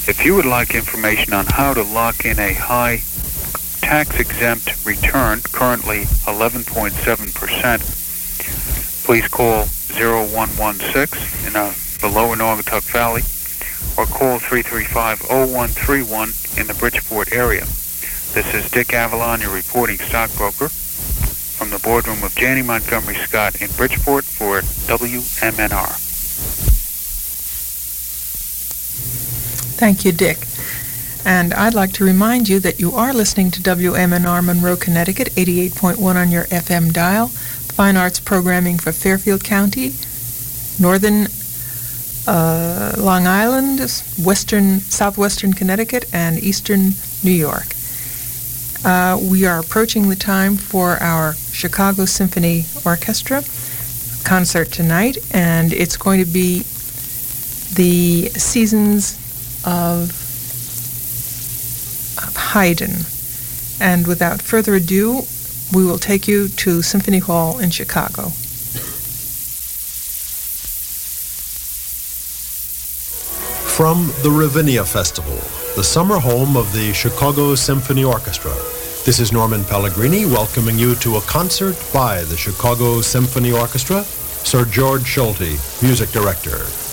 If you would like information on how to lock in a high tax-exempt return, currently 11.7%, please call 0116 in the lower Naugatuck Valley, or call 335-0131 in the Bridgeport area. This is Dick Avalon, your reporting stockbroker, from the boardroom of Janney Montgomery Scott in Bridgeport for WMNR. Thank you, Dick. And I'd like to remind you that you are listening to WMNR Monroe, Connecticut, 88.1 on your FM dial, fine arts programming for Fairfield County, northern Long Island, southwestern Connecticut, and eastern New York. We are approaching the time for our Chicago Symphony Orchestra concert tonight, and it's going to be the Seasons of Haydn. And without further ado, we will take you to Symphony Hall in Chicago. From the Ravinia Festival, the summer home of the Chicago Symphony Orchestra, this is Norman Pellegrini welcoming you to a concert by the Chicago Symphony Orchestra, Sir George Solti, music director.